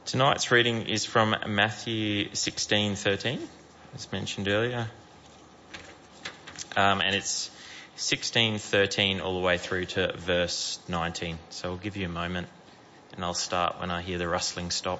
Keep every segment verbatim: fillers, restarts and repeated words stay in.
Tonight's reading is from Matthew sixteen thirteen, as mentioned earlier. Um, and it's sixteen thirteen all the way through to verse nineteen. So I'll give you a moment and I'll start when I hear the rustling stop.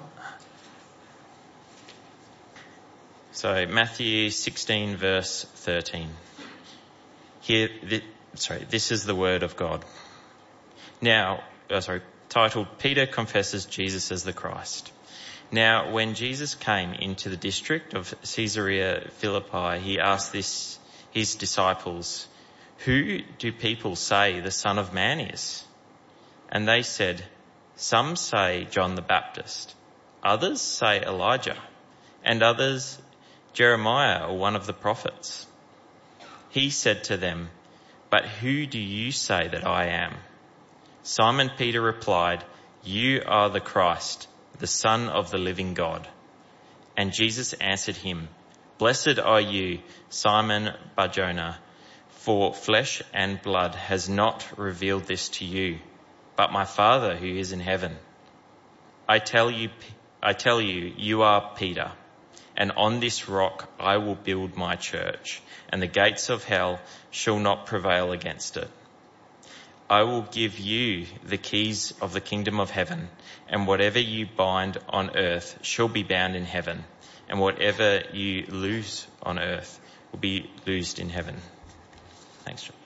So Matthew sixteen verse thirteen. Here, th- sorry, this is the word of God. Now, oh, sorry, titled Peter Confesses Jesus as the Christ. Now, when Jesus came into the district of Caesarea Philippi, he asked this, his disciples, "Who do people say the Son of Man is?" And they said, "Some say John the Baptist, others say Elijah, and others Jeremiah or one of the prophets." He said to them, "But who do you say that I am?" Simon Peter replied, "You are the Christ, the Son of the living God." And Jesus answered him, "Blessed are you, Simon Bar-Jonah, for flesh and blood has not revealed this to you, but my Father who is in heaven. I tell you, I tell you, you are Peter, and on this rock I will build my church, and the gates of hell shall not prevail against it. I will give you the keys of the kingdom of heaven, and whatever you bind on earth shall be bound in heaven, and whatever you loose on earth will be loosed in heaven." Thanks, John.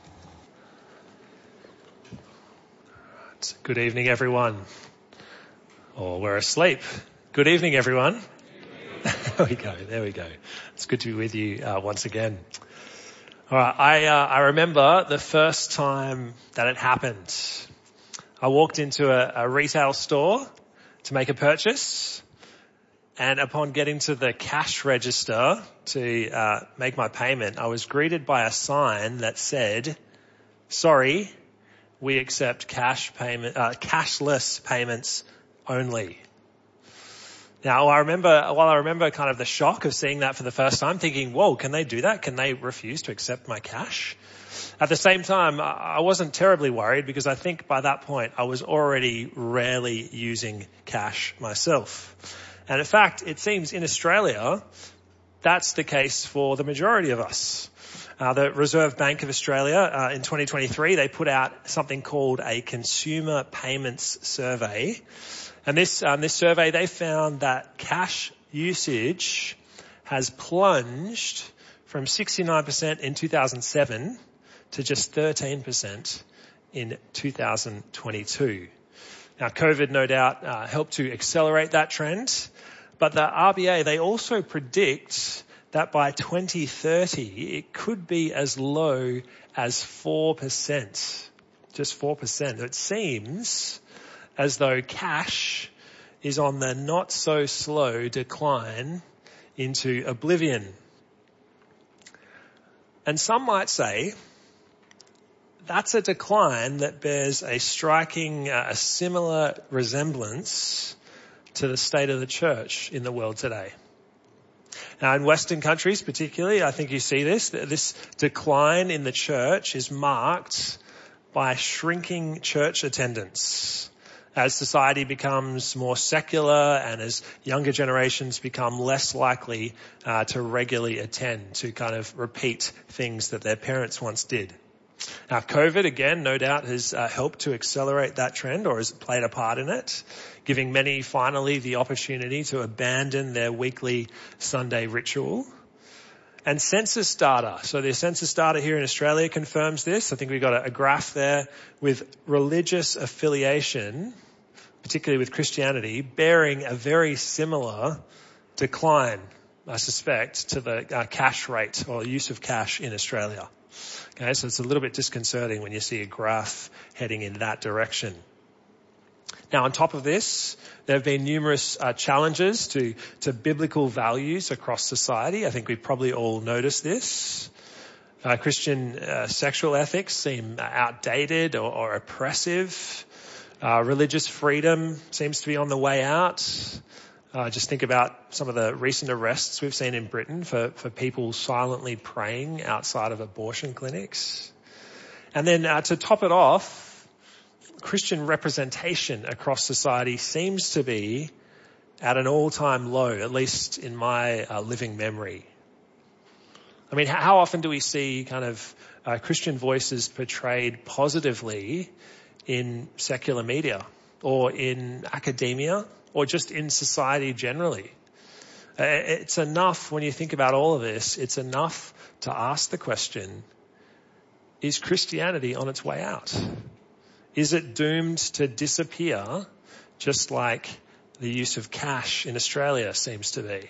Good evening, everyone. Or we're asleep. Good evening, everyone. There we go. There we go. It's good to be with you uh, once again. All right. I, uh, I remember the first time that it happened. I walked into a, a retail store to make a purchase, and upon getting to the cash register to uh, make my payment, I was greeted by a sign that said, "Sorry, we accept cash payment, uh, cashless payments only." Now, I remember, while I remember kind of the shock of seeing that for the first time, thinking, whoa, can they do that? Can they refuse to accept my cash? At the same time, I wasn't terribly worried because I think by that point I was already rarely using cash myself. And in fact, it seems in Australia, that's the case for the majority of us. Uh, the Reserve Bank of Australia, uh, in twenty twenty-three, they put out something called a Consumer Payments Survey. And this, um, this survey, they found that cash usage has plunged from sixty-nine percent in two thousand seven to just thirteen percent in two thousand twenty-two. Now, COVID no doubt uh, helped to accelerate that trend, but the R B A, they also predict that by twenty thirty, it could be as low as four percent. Just four percent. It seems as though cash is on the not so slow decline into oblivion. And some might say that's a decline that bears a striking, uh, a similar resemblance to the state of the church in the world today. Now, in Western countries particularly, I think you see this, this decline in the church is marked by shrinking church attendance. As society becomes more secular and as younger generations become less likely uh, to regularly attend, to kind of repeat things that their parents once did. Now, COVID, again, no doubt has uh, helped to accelerate that trend, or has played a part in it, giving many finally the opportunity to abandon their weekly Sunday ritual. And census data. So the census data here in Australia confirms this. I think we've got a, a graph there with religious affiliation, particularly with Christianity, bearing a very similar decline, I suspect, to the uh, cash rate or use of cash in Australia. Okay, so it's a little bit disconcerting when you see a graph heading in that direction. Now, on top of this, there have been numerous uh, challenges to, to biblical values across society. I think we've probably all noticed this. Uh, Christian uh, sexual ethics seem outdated or, or oppressive. Uh, religious freedom seems to be on the way out. Uh, just think about some of the recent arrests we've seen in Britain for, for people silently praying outside of abortion clinics. And then uh, to top it off, Christian representation across society seems to be at an all-time low, at least in my uh, living memory. I mean, how often do we see kind of uh, Christian voices portrayed positively in secular media or in academia or just in society generally? Uh, it's enough, when you think about all of this, it's enough to ask the question, is Christianity on its way out? Is it doomed to disappear just like the use of cash in Australia seems to be?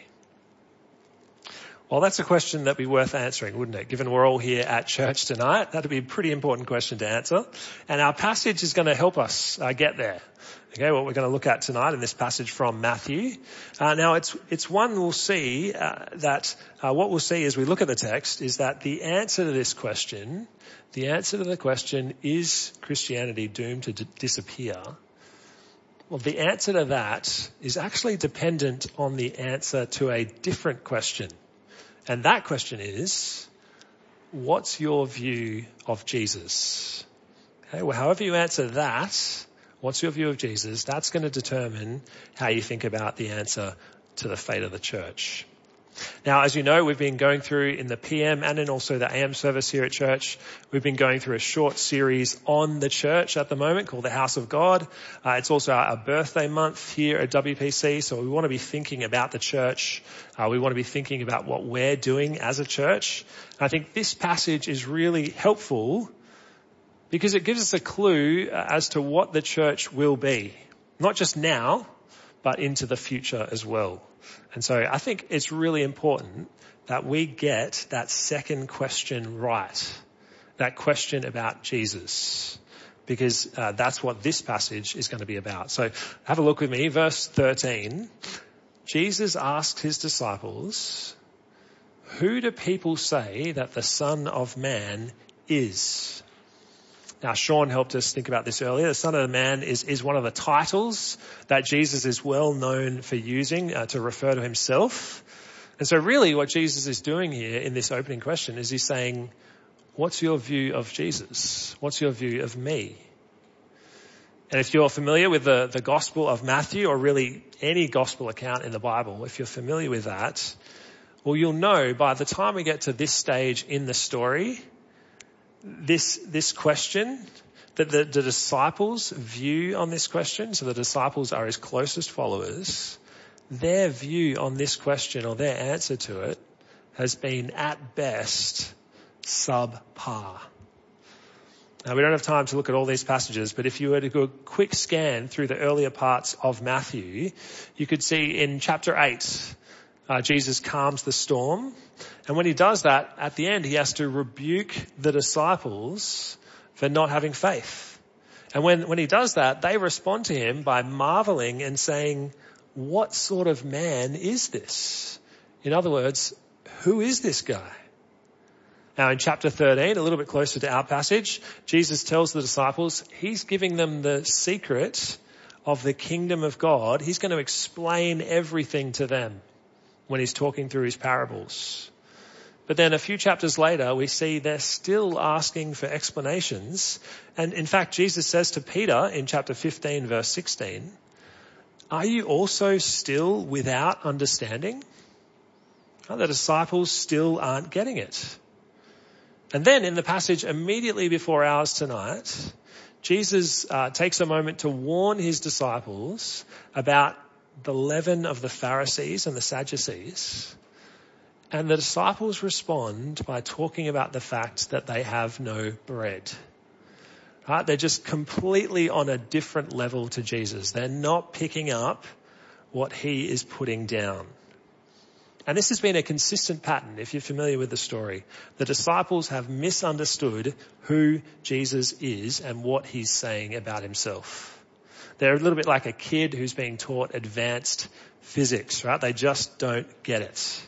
Well, that's a question that'd be worth answering, wouldn't it? Given we're all here at church tonight, that'd be a pretty important question to answer. And our passage is going to help us uh, get there. Okay, what we're going to look at tonight in this passage from Matthew. Uh, now, it's it's one we'll see uh, that uh, what we'll see as we look at the text is that the answer to this question, the answer to the question, is Christianity doomed to d- disappear? Well, the answer to that is actually dependent on the answer to a different question. And that question is, what's your view of Jesus? Okay, well, however you answer that, what's your view of Jesus, that's going to determine how you think about the answer to the fate of the church. Now, as you know, we've been going through in the P M and in also the A M service here at church, we've been going through a short series on the church at the moment called the House of God. Uh, it's also our birthday month here at W P C, so we want to be thinking about the church. Uh, we want to be thinking about what we're doing as a church. I think this passage is really helpful because it gives us a clue as to what the church will be, not just now, but into the future as well. And so I think it's really important that we get that second question right, that question about Jesus, because uh, that's what this passage is going to be about. So have a look with me, verse thirteen. Jesus asked his disciples, "Who do people say that the Son of Man is?" Now, Sean helped us think about this earlier. The Son of Man is, is one of the titles that Jesus is well known for using uh, to refer to himself. And so really what Jesus is doing here in this opening question is he's saying, what's your view of Jesus? What's your view of me? And if you're familiar with the, the Gospel of Matthew, or really any Gospel account in the Bible, if you're familiar with that, well, you'll know by the time we get to this stage in the story, This this question, that the, the disciples' view on this question, so the disciples are his closest followers, their view on this question or their answer to it has been at best subpar. Now, we don't have time to look at all these passages, but if you were to go a quick scan through the earlier parts of Matthew, you could see in chapter eight, uh, Jesus calms the storm. And when he does that, at the end, he has to rebuke the disciples for not having faith. And when, when he does that, they respond to him by marveling and saying, what sort of man is this? In other words, who is this guy? Now in chapter thirteen, a little bit closer to our passage, Jesus tells the disciples he's giving them the secret of the kingdom of God. He's going to explain everything to them when he's talking through his parables. But then a few chapters later, we see they're still asking for explanations. And in fact, Jesus says to Peter in chapter fifteen, verse sixteen, are you also still without understanding? The disciples still aren't getting it. And then in the passage immediately before ours tonight, Jesus uh, takes a moment to warn his disciples about the leaven of the Pharisees and the Sadducees. And the disciples respond by talking about the fact that they have no bread. Right? They're just completely on a different level to Jesus. They're not picking up what he is putting down. And this has been a consistent pattern, if you're familiar with the story. The disciples have misunderstood who Jesus is and what he's saying about himself. They're a little bit like a kid who's being taught advanced physics, right? They just don't get it.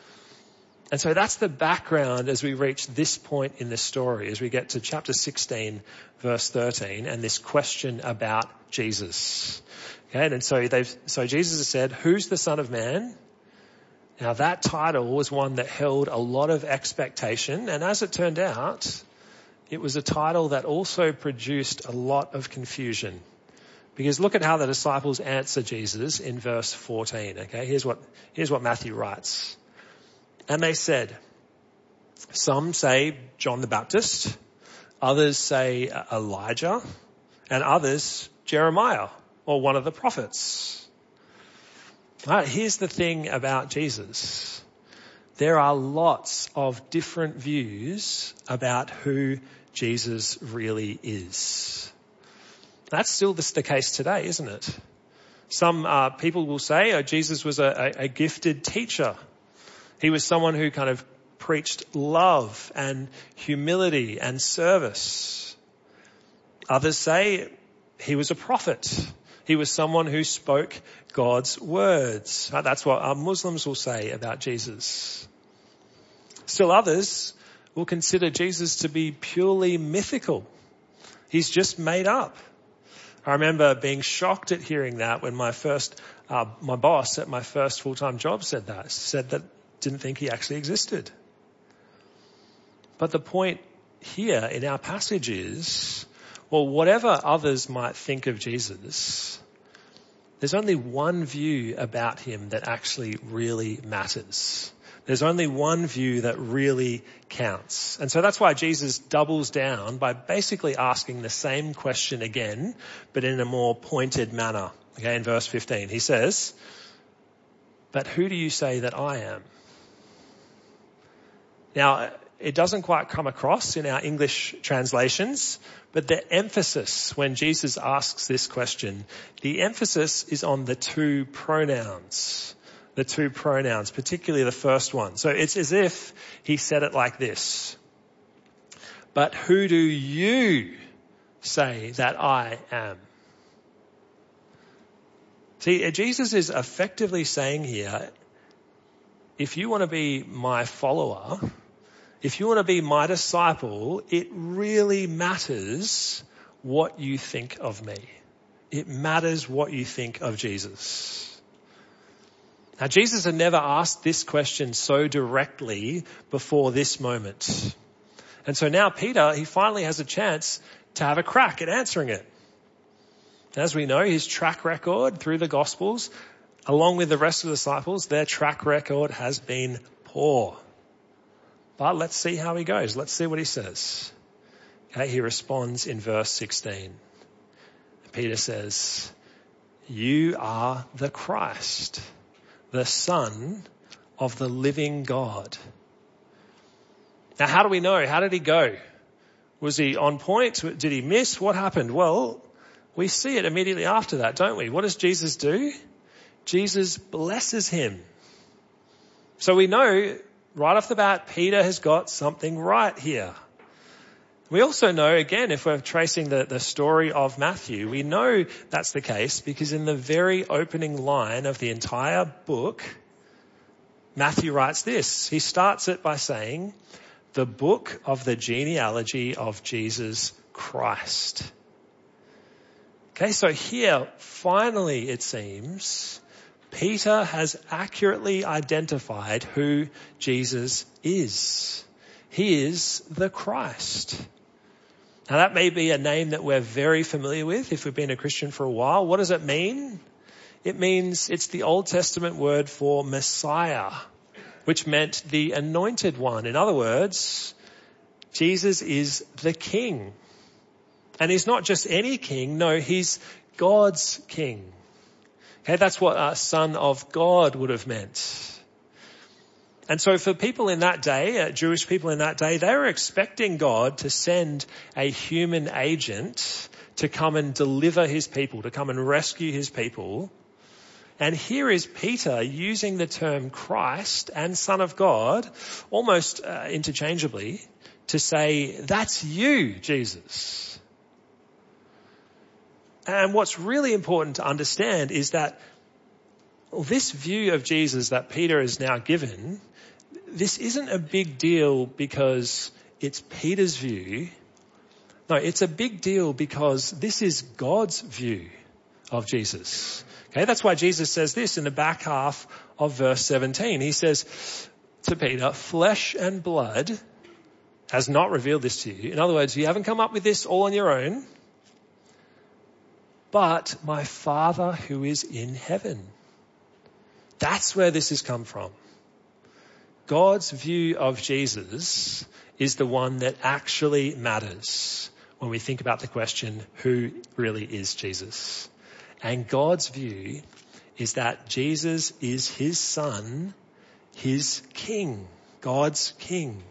And so that's the background as we reach this point in the story, as we get to chapter sixteen, verse thirteen, and this question about Jesus. Okay, and so they've, so Jesus has said, who's the Son of Man? Now that title was one that held a lot of expectation, and as it turned out, it was a title that also produced a lot of confusion, Because look at how the disciples answer Jesus in verse fourteen. Okay, here's what, here's what Matthew writes. And they said, some say John the Baptist, others say Elijah, and others Jeremiah or one of the prophets. All right, here's the thing about Jesus. There are lots of different views about who Jesus really is. That's still the case today, isn't it? Some uh, people will say, oh, Jesus was a, a, a gifted teacher. He was someone who kind of preached love and humility and service. Others say he was a prophet. He was someone who spoke God's words. That's what our Muslims will say about Jesus. Still others will consider Jesus to be purely mythical. He's just made up. I remember being shocked at hearing that when my first, uh, my boss at my first full-time job said that, said that didn't think he actually existed. But the point here in our passage is, well, whatever others might think of Jesus, there's only one view about him that actually really matters. There's only one view that really counts. And so that's why Jesus doubles down by basically asking the same question again, but in a more pointed manner. Okay, in verse fifteen, he says, but who do you say that I am? Now, it doesn't quite come across in our English translations, but the emphasis when Jesus asks this question, the emphasis is on the two pronouns. The two pronouns, particularly the first one. So it's as if he said it like this. But who do you say that I am? See, Jesus is effectively saying here, if you want to be my follower, if you want to be my disciple, it really matters what you think of me. It matters what you think of Jesus. Now, Jesus had never asked this question so directly before this moment. And so now Peter, he finally has a chance to have a crack at answering it. As we know, his track record through the Gospels, along with the rest of the disciples, their track record has been poor. But let's see how he goes. Let's see what he says. Okay, he responds in verse sixteen. Peter says, you are the Christ, the Son of the living God. Now, how do we know? How did he go? Was he on point? Did he miss? What happened? Well, we see it immediately after that, don't we? What does Jesus do? Jesus blesses him. So we know right off the bat, Peter has got something right here. We also know, again, if we're tracing the, the story of Matthew, we know that's the case because in the very opening line of the entire book, Matthew writes this. He starts it by saying, the book of the genealogy of Jesus Christ. Okay, so here, finally, it seems, Peter has accurately identified who Jesus is. He is the Christ. Now that may be a name that we're very familiar with if we've been a Christian for a while. What does it mean? It means it's the Old Testament word for Messiah, which meant the anointed one. In other words, Jesus is the King. And he's not just any king, no, he's God's King. Okay, that's what a Son of God would have meant. And so for people in that day, uh, Jewish people in that day, they were expecting God to send a human agent to come and deliver his people, to come and rescue his people. And here is Peter using the term Christ and Son of God almost uh, interchangeably to say, that's you, Jesus. And what's really important to understand is that well, this view of Jesus that Peter is now given, this isn't a big deal because it's Peter's view. No, it's a big deal because this is God's view of Jesus. Okay, that's why Jesus says this in the back half of verse seventeen. He says to Peter, flesh and blood has not revealed this to you. In other words, you haven't come up with this all on your own. but my Father who is in heaven. That's where this has come from. God's view of Jesus is the one that actually matters when we think about the question, who really is Jesus? And God's view is that Jesus is his son, his king, God's king.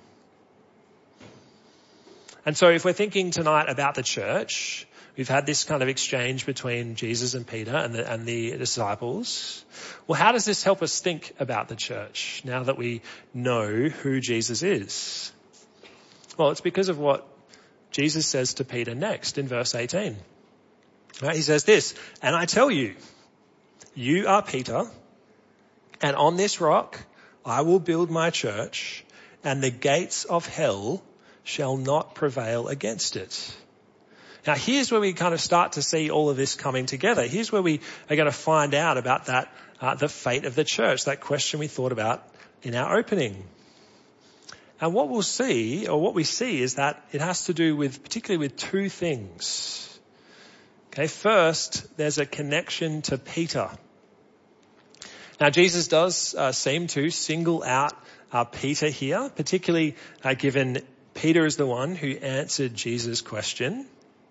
And so if we're thinking tonight about the church, we've had this kind of exchange between Jesus and Peter and the, and the disciples. Well, how does this help us think about the church now that we know who Jesus is? Well, it's because of what Jesus says to Peter next in verse eighteen. Right, he says this, and I tell you, you are Peter, and on this rock I will build my church, and the gates of hell shall not prevail against it. Now here's where we kind of start to see all of this coming together. Here's where we are going to find out about that, uh, the fate of the church, that question we thought about in our opening. And what we'll see, or what we see, is that it has to do with, particularly with two things. Okay, first, there's a connection to Peter. Now Jesus does uh, seem to single out uh, Peter here, particularly uh, given Peter is the one who answered Jesus' question.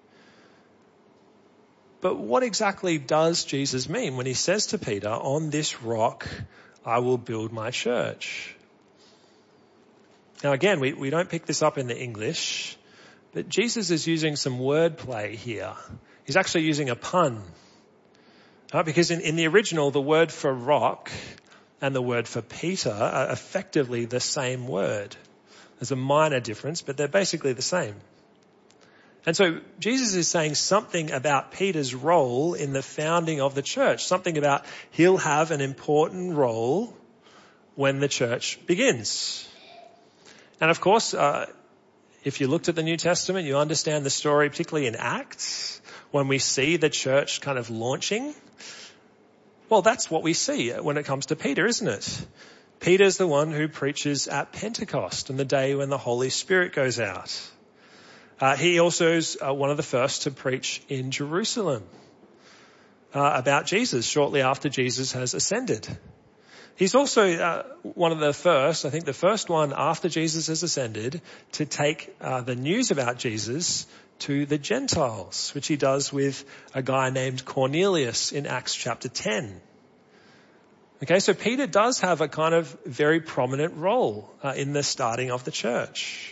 But what exactly does Jesus mean when he says to Peter, on this rock I will build my church? Now again, we, we don't pick this up in the English, but Jesus is using some wordplay here. He's actually using a pun. Right? Because in, in the original, the word for rock and the word for Peter are effectively the same word. There's a minor difference, but they're basically the same. And so Jesus is saying something about Peter's role in the founding of the church, something about he'll have an important role when the church begins. And of course, uh, if you looked at the New Testament, you understand the story, particularly in Acts, when we see the church kind of launching. Well, that's what we see when it comes to Peter, isn't it? Peter's the one who preaches at Pentecost, on the day when the Holy Spirit goes out. Uh, he also is uh, one of the first to preach in Jerusalem uh, about Jesus shortly after Jesus has ascended. He's also uh, one of the first, I think the first one after Jesus has ascended, to take uh, the news about Jesus to the Gentiles, which he does with a guy named Cornelius in Acts chapter ten. Okay, so Peter does have a kind of very prominent role uh, in the starting of the church.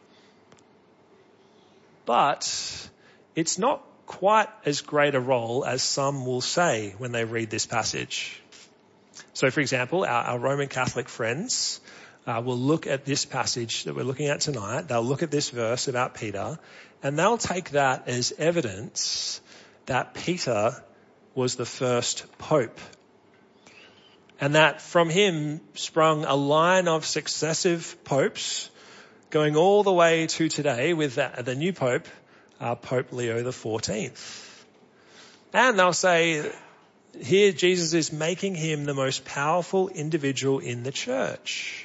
But it's not quite as great a role as some will say when they read this passage. So, for example, our, our Roman Catholic friends uh, will look at this passage that we're looking at tonight. They'll look at this verse about Peter, and they'll take that as evidence that Peter was the first pope, and that from him sprung a line of successive popes going all the way to today with the, the new pope, uh, Pope Leo the fourteenth. And they'll say, here Jesus is making him the most powerful individual in the church.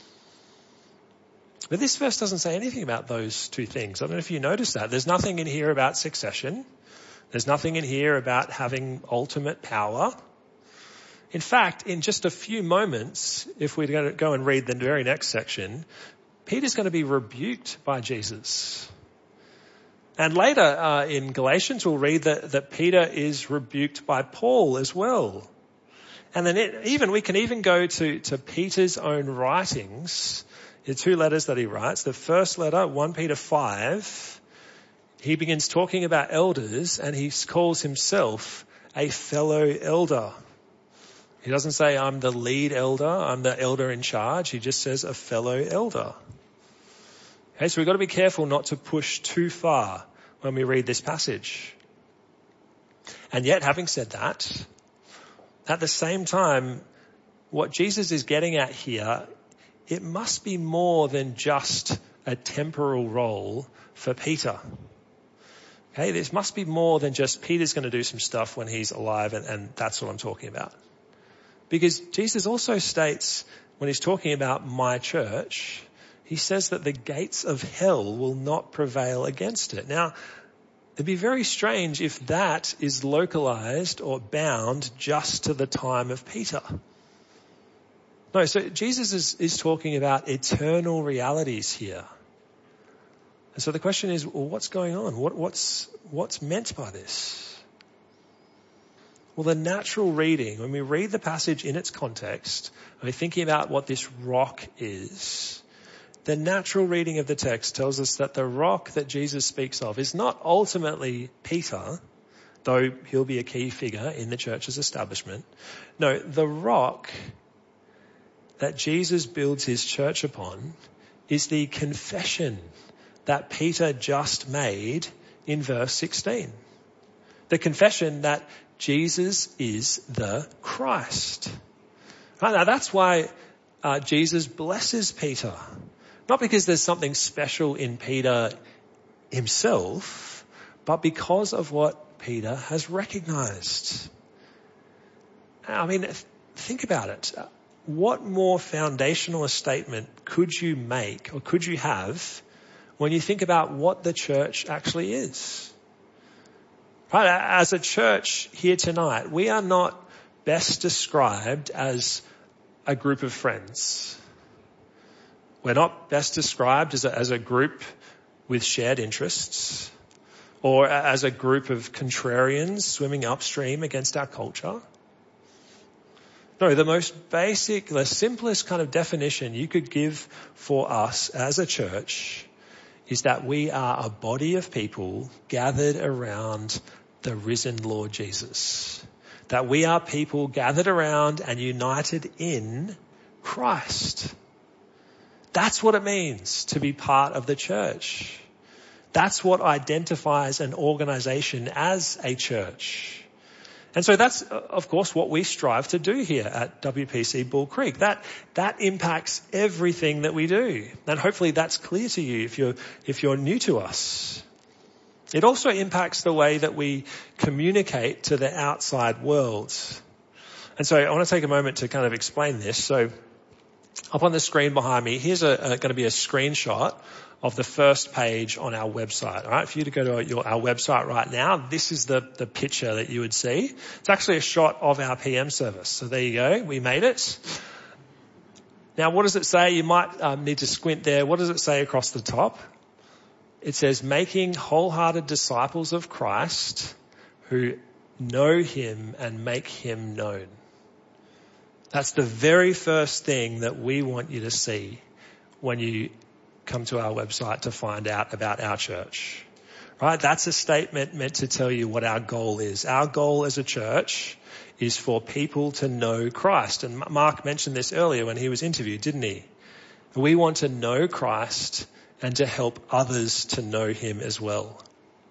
But this verse doesn't say anything about those two things. I don't know if you noticed that. There's nothing in here about succession. There's nothing in here about having ultimate power. In fact, in just a few moments, if we're going to go and read the very next section, Peter's going to be rebuked by Jesus. And later uh, in Galatians, we'll read that, that Peter is rebuked by Paul as well. And then it, even we can even go to, to Peter's own writings, the two letters that he writes. The first letter, First Peter five, he begins talking about elders and he calls himself a fellow elder. He doesn't say, I'm the lead elder, I'm the elder in charge. He just says a fellow elder. Okay, so we've got to be careful not to push too far when we read this passage. And yet, having said that, at the same time, what Jesus is getting at here, it must be more than just a temporal role for Peter. Okay, this must be more than just Peter's going to do some stuff when he's alive and, and that's what I'm talking about. Because Jesus also states, when he's talking about my church, he says that the gates of hell will not prevail against it. Now, it'd be very strange if that is localized or bound just to the time of Peter. No, so Jesus is, is talking about eternal realities here. And so the question is, well, what's going on? What, what's, what's meant by this? Well, the natural reading, when we read the passage in its context, when we're thinking about what this rock is, the natural reading of the text tells us that the rock that Jesus speaks of is not ultimately Peter, though he'll be a key figure in the church's establishment. No, the rock that Jesus builds his church upon is the confession that Peter just made in verse sixteen. The confession that Jesus is the Christ. Right, now that's why uh, Jesus blesses Peter. Not because there's something special in Peter himself, but because of what Peter has recognized. I mean, think about it. What more foundational a statement could you make or could you have when you think about what the church actually is? Right? As a church here tonight, we are not best described as a group of friends. We're not best described as a, as a group with shared interests or as a group of contrarians swimming upstream against our culture. No, the most basic, the simplest kind of definition you could give for us as a church is that we are a body of people gathered around the risen Lord Jesus. That we are people gathered around and united in Christ. That's what it means to be part of the church. That's what identifies an organization as a church. And so that's, of course, what we strive to do here at W P C Bull Creek. That, that impacts everything that we do. And hopefully that's clear to you if you're, if you're new to us. It also impacts the way that we communicate to the outside world. And so I want to take a moment to kind of explain this. So up on the screen behind me, here's a, a, going to be a screenshot of the first page on our website. All right, for you to go to your, our website right now, this is the, the picture that you would see. It's actually a shot of our P M service. So there you go. We made it. Now, what does it say? You might um, need to squint there. What does it say across the top? It says, making wholehearted disciples of Christ who know him and make him known. That's the very first thing that we want you to see when you come to our website to find out about our church. Right? That's a statement meant to tell you what our goal is. Our goal as a church is for people to know Christ. And Mark mentioned this earlier when he was interviewed, didn't he? We want to know Christ and to help others to know him as well.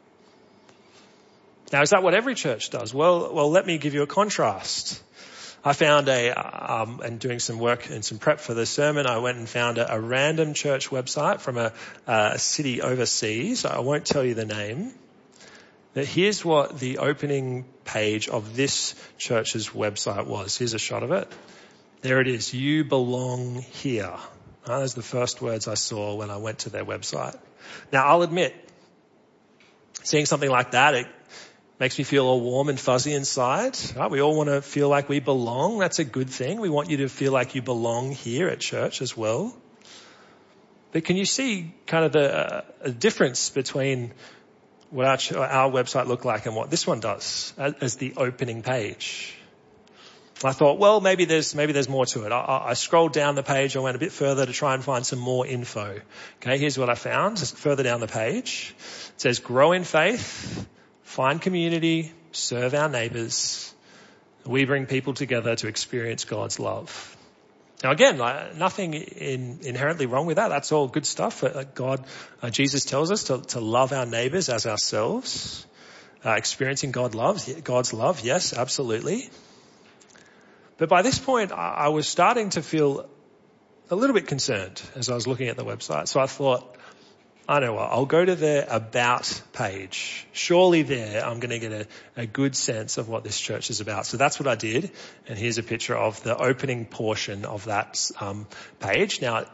Now, is that what every church does? Well, well, let me give you a contrast. I found a, um, and doing some work and some prep for the sermon, I went and found a, a random church website from a, a city overseas. I won't tell you the name. But here's what the opening page of this church's website was. Here's a shot of it. There it is. You belong here. Uh, those are the first words I saw when I went to their website. Now, I'll admit, seeing something like that, it makes me feel all warm and fuzzy inside. Right? We all want to feel like we belong. That's a good thing. We want you to feel like you belong here at church as well. But can you see kind of the uh, a difference between what our, ch- our website looked like and what this one does as, as the opening page? I thought, well, maybe there's maybe there's more to it. I, I scrolled down the page. I went a bit further to try and find some more info. Okay, here's what I found. Just further down the page, it says, grow in faith, find community, serve our neighbours. We bring people together to experience God's love. Now again, like, nothing in, inherently wrong with that. That's all good stuff. Uh, God, uh, Jesus tells us to, to love our neighbours as ourselves. Uh, experiencing God loves, God's love, yes, absolutely. But by this point, I, I was starting to feel a little bit concerned as I was looking at the website. So I thought, I know what, I'll go to the About page. Surely there I'm going to get a, a good sense of what this church is about. So that's what I did. And here's a picture of the opening portion of that um, page. Now,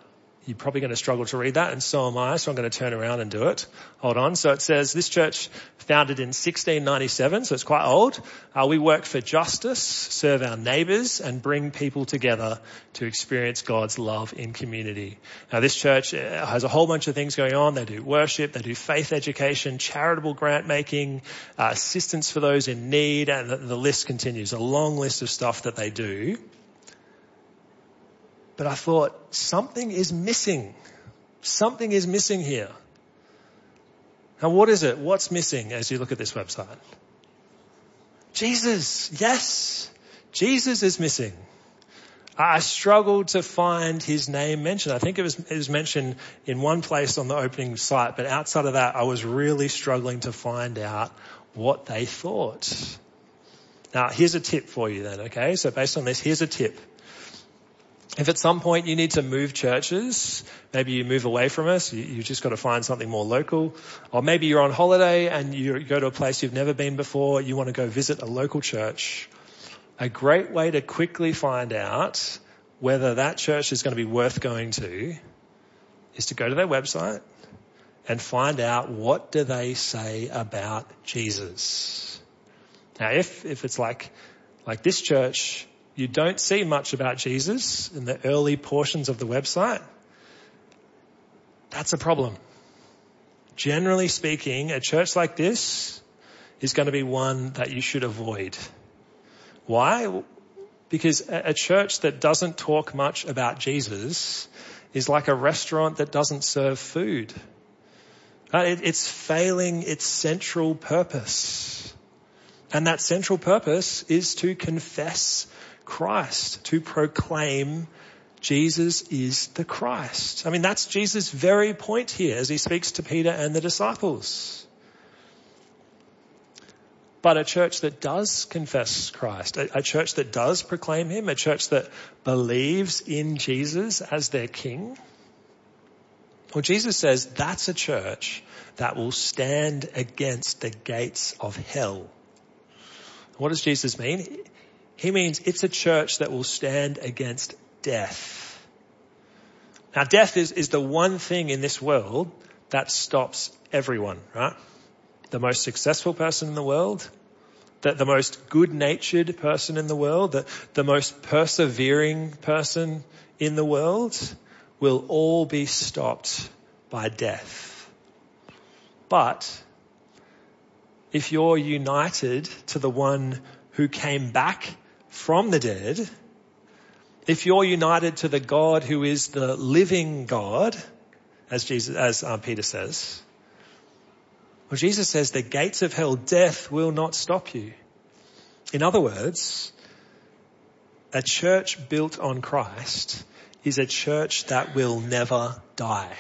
You're probably going to struggle to read that, and so am I, so I'm going to turn around and do it. Hold on. So it says, this church founded in sixteen ninety-seven, so it's quite old. Uh, we work for justice, serve our neighbours, and bring people together to experience God's love in community. Now, this church has a whole bunch of things going on. They do worship, they do faith education, charitable grant making, uh, assistance for those in need, and the, the list continues. A long list of stuff that they do. But I thought, something is missing. Something is missing here. Now, what is it? What's missing as you look at this website? Jesus. Yes. Jesus is missing. I struggled to find his name mentioned. I think it was, it was mentioned in one place on the opening site, but outside of that, I was really struggling to find out what they thought. Now, here's a tip for you then, okay? So based on this, here's a tip. If at some point you need to move churches, maybe you move away from us, you, you've just got to find something more local, or maybe you're on holiday and you go to a place you've never been before, you want to go visit a local church, a great way to quickly find out whether that church is going to be worth going to is to go to their website and find out what do they say about Jesus. Now, if, if it's like, like this church, you don't see much about Jesus in the early portions of the website, that's a problem. Generally speaking, a church like this is going to be one that you should avoid. Why? Because a church that doesn't talk much about Jesus is like a restaurant that doesn't serve food. It's failing its central purpose. And that central purpose is to confess Christ, to proclaim Jesus is the Christ. I mean, that's Jesus' very point here as he speaks to Peter and the disciples. But a church that does confess Christ, a, a church that does proclaim him, a church that believes in Jesus as their king, well, Jesus says that's a church that will stand against the gates of hell. What does Jesus mean? He means it's a church that will stand against death. Now, death is, is the one thing in this world that stops everyone, right? The most successful person in the world, the, the most good-natured person in the world, the, the most persevering person in the world will all be stopped by death. But if you're united to the one who came back from the dead, if you're united to the God who is the living God, as Jesus, as um, Peter says, well, Jesus says the gates of hell, death will not stop you. In other words, a church built on Christ is a church that will never die.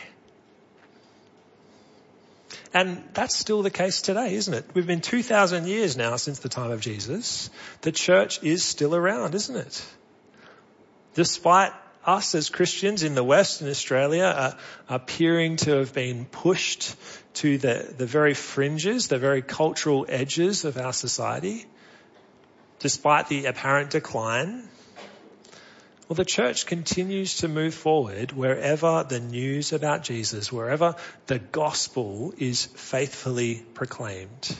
And that's still the case today, isn't it? We've been two thousand years now since the time of Jesus. The church is still around, isn't it? Despite us as Christians in the West and Australia are appearing to have been pushed to the, the very fringes, the very cultural edges of our society, despite the apparent decline, well, the church continues to move forward wherever the news about Jesus, wherever the gospel is faithfully proclaimed.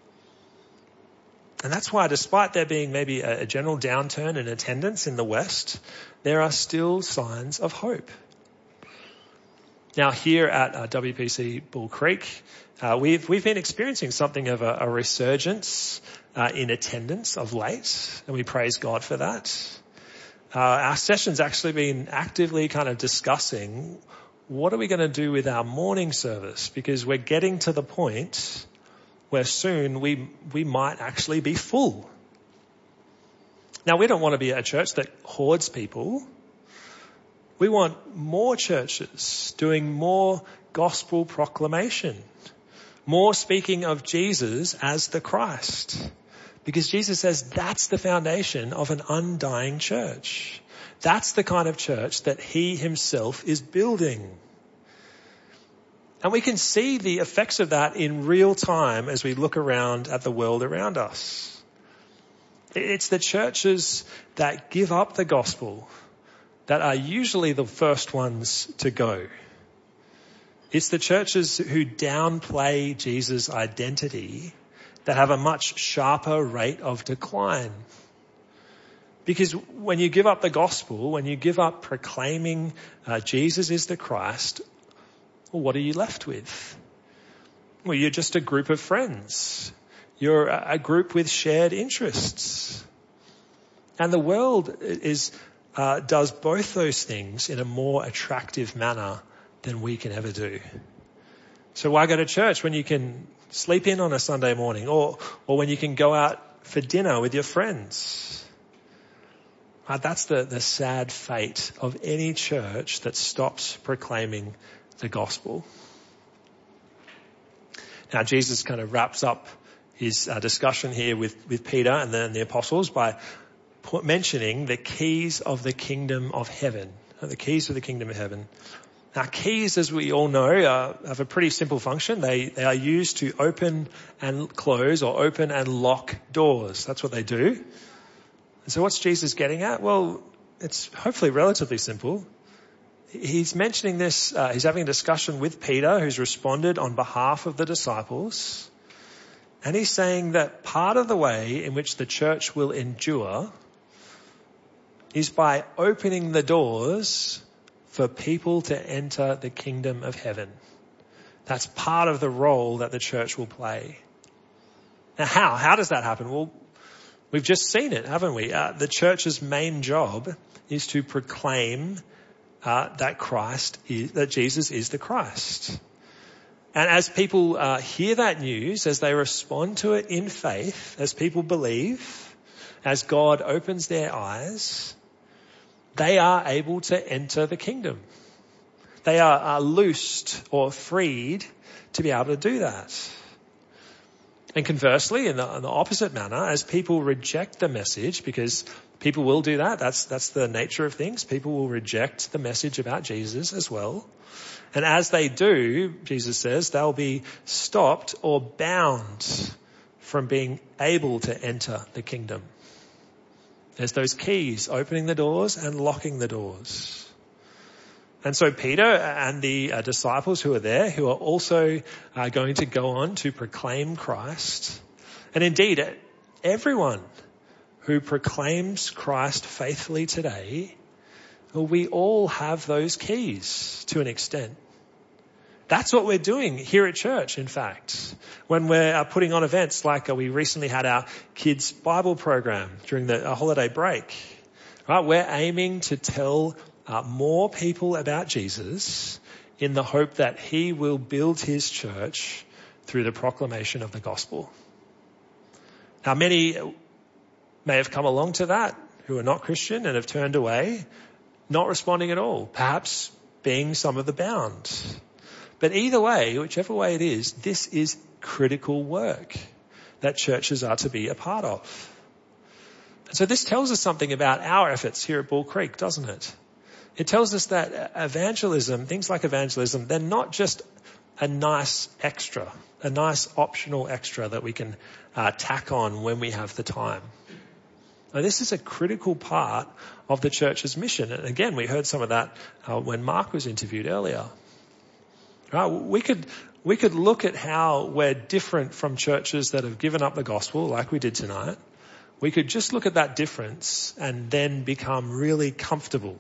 And that's why, despite there being maybe a general downturn in attendance in the West, there are still signs of hope. Now, here at uh, W P C Bull Creek, uh, we've we've been experiencing something of a, a resurgence uh, in attendance of late, and we praise God for that. Uh, our session's actually been actively kind of discussing what are we going to do with our morning service, because we're getting to the point where soon we we might actually be full. Now, we don't want to be a church that hoards people. We want more churches doing more gospel proclamation, more speaking of Jesus as the Christ. Because Jesus says that's the foundation of an undying church. That's the kind of church that he himself is building. And we can see the effects of that in real time as we look around at the world around us. It's the churches that give up the gospel, that are usually the first ones to go. It's the churches who downplay Jesus' identity that have a much sharper rate of decline. Because when you give up the gospel, when you give up proclaiming uh, Jesus is the Christ, well, what are you left with? Well, you're just a group of friends. You're a group with shared interests. And the world is uh, does both those things in a more attractive manner than we can ever do. So why go to church when you can sleep in on a Sunday morning, or or when you can go out for dinner with your friends? Uh, that's the, the sad fate of any church that stops proclaiming the gospel. Now Jesus kind of wraps up his uh, discussion here with, with Peter and then the apostles by put, mentioning the keys of the kingdom of heaven. Uh, the keys of the kingdom of heaven. Now keys, as we all know, uh, have a pretty simple function. They, they are used to open and close, or open and lock doors. That's what they do. And so what's Jesus getting at? Well, it's hopefully relatively simple. He's mentioning this, uh, he's having a discussion with Peter, who's responded on behalf of the disciples. And he's saying that part of the way in which the church will endure is by opening the doors for people to enter the kingdom of heaven. That's part of the role that the church will play. Now how? How does that happen? Well, we've just seen it, haven't we? Uh, the church's main job is to proclaim uh, that Christ is, that Jesus is the Christ. And as people uh, hear that news, as they respond to it in faith, as people believe, as God opens their eyes, they are able to enter the kingdom. They are, are loosed or freed to be able to do that. And conversely, in the, in the opposite manner, as people reject the message, because people will do that, that's, that's the nature of things, people will reject the message about Jesus as well. And as they do, Jesus says, they'll be stopped or bound from being able to enter the kingdom. There's those keys, opening the doors and locking the doors. And so Peter and the uh, disciples who are there, who are also uh, going to go on to proclaim Christ, and indeed everyone who proclaims Christ faithfully today, well, we all have those keys to an extent. That's what we're doing here at church, in fact, when we're uh, putting on events like uh, we recently had our kids' Bible program during the uh, holiday break. Right? We're aiming to tell uh, more people about Jesus in the hope that he will build his church through the proclamation of the gospel. Now, many may have come along to that who are not Christian and have turned away, not responding at all, perhaps being some of the bound. But either way, whichever way it is, this is critical work that churches are to be a part of. And so this tells us something about our efforts here at Bull Creek, doesn't it? It tells us that evangelism, things like evangelism, they're not just a nice extra, a nice optional extra that we can uh, tack on when we have the time. Now, this is a critical part of the church's mission. And again, we heard some of that uh, when Mark was interviewed earlier. Right? We could, we could look at how we're different from churches that have given up the gospel like we did tonight. We could just look at that difference and then become really comfortable.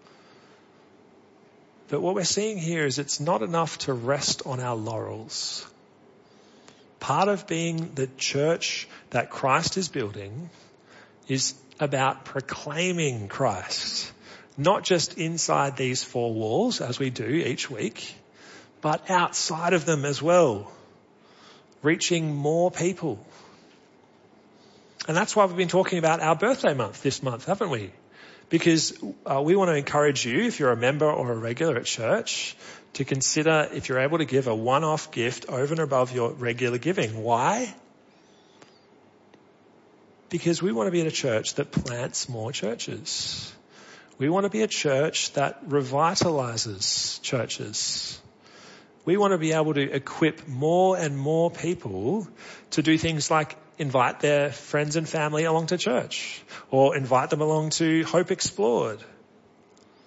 But what we're seeing here is it's not enough to rest on our laurels. Part of being the church that Christ is building is about proclaiming Christ, not just inside these four walls as we do each week, but outside of them as well, reaching more people. And that's why we've been talking about our birthday month this month, haven't we? Because uh, we want to encourage you, if you're a member or a regular at church, to consider if you're able to give a one-off gift over and above your regular giving. Why? Because we want to be in a church that plants more churches. We want to be a church that revitalizes churches. We want to be able to equip more and more people to do things like invite their friends and family along to church, or invite them along to Hope Explored.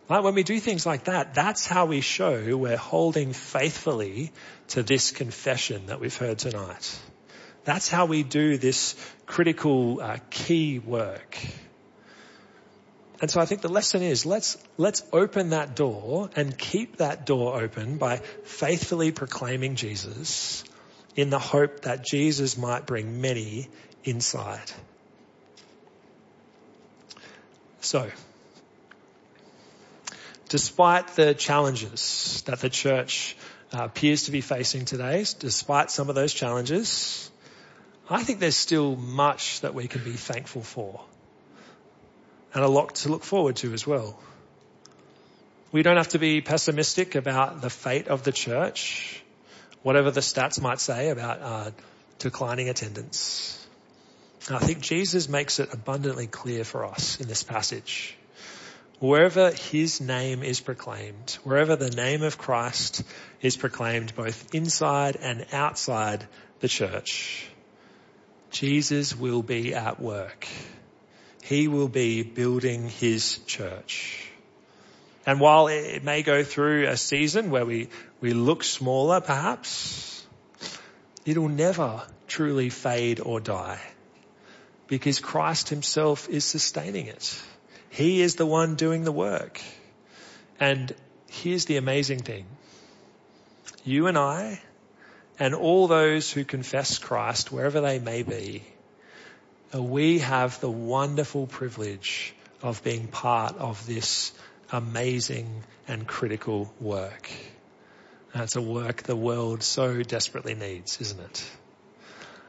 Like when we do things like that, that's how we show we're holding faithfully to this confession that we've heard tonight. That's how we do this critical uh, key work. And so I think the lesson is let's let's open that door and keep that door open by faithfully proclaiming Jesus in the hope that Jesus might bring many inside. So, despite the challenges that the church uh, appears to be facing today, despite some of those challenges, I think there's still much that we can be thankful for and a lot to look forward to as well. We don't have to be pessimistic about the fate of the church, whatever the stats might say about uh, declining attendance. And I think Jesus makes it abundantly clear for us in this passage. Wherever his name is proclaimed, wherever the name of Christ is proclaimed both inside and outside the church, Jesus will be at work. He will be building his church. And while it may go through a season where we, we look smaller perhaps, it'll never truly fade or die because Christ himself is sustaining it. He is the one doing the work. And here's the amazing thing. You and I and all those who confess Christ, wherever they may be, we have the wonderful privilege of being part of this amazing and critical work. And it's a work the world so desperately needs, isn't it?